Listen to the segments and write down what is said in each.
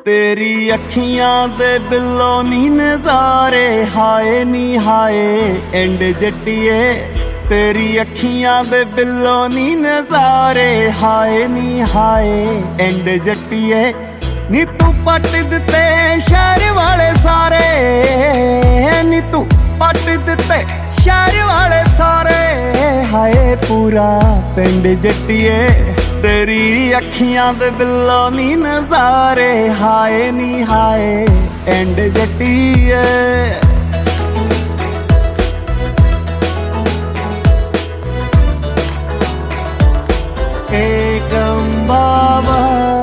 तेरी अखियां दे बिल्लो नी नजारे हाय नी हाय एंड जट्टिए तेरी अखियां दे बिल्लो नी नजारे हाय नी हाय एंड जट्टिए नी तू पट दिते शहर वाले सारे नी तू पट दिते शहर वाले सारे हाय पूरा पिंड जट्टिए तेरी अखियां दे बिल्लो नी नजारे हाय नी हाय एंड जट्टिए एकम बाबा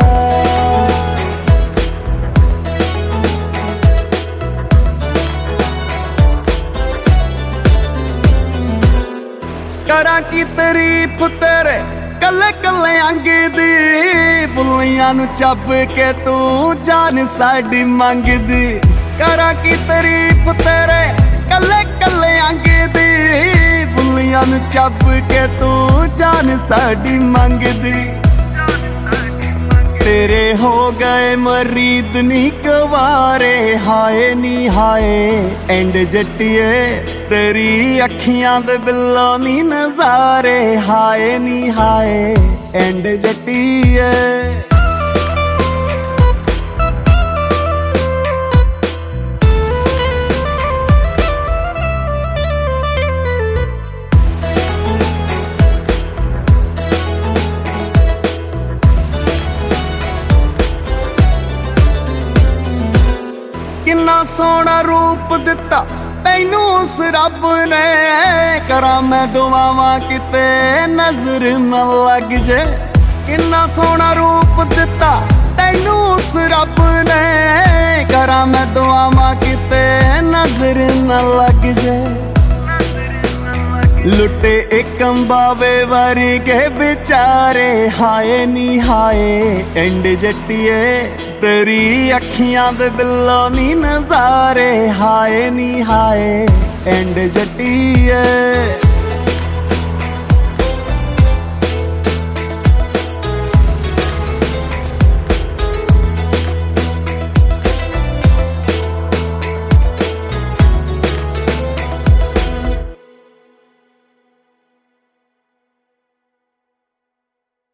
करा की तारीफ तेरे कल्ले कल्ले अंग दी बुलियां नू चब के तू जान साडी मंगदी करा की तारीफ तेरे कल्ले कल्ले अंग दी बुलियां नू चब के तू जान साडी मंगदी तेरे हो गए मरीद नी कवारे हाय नी हाय एंड जट्टिए तेरी अखियां दे बिल्लो नी नजारे हाय नी हाय एंड जट्टिए किन्ना सोहना रूप दिता तैनू उस रब ने करा मैं दुआवां किते नजर न लग जे किन्ना सोहना रूप दिता तैनू उस रब ने करा मैं दुआवां किते नजर न लग जे लुटे एकम बावे वर्गे बेचारे हाय नी हाय एंड जट्टिए तेरी अखियां दे बिल्लो नी नजारे हाय नी हाय एंड जट्टिए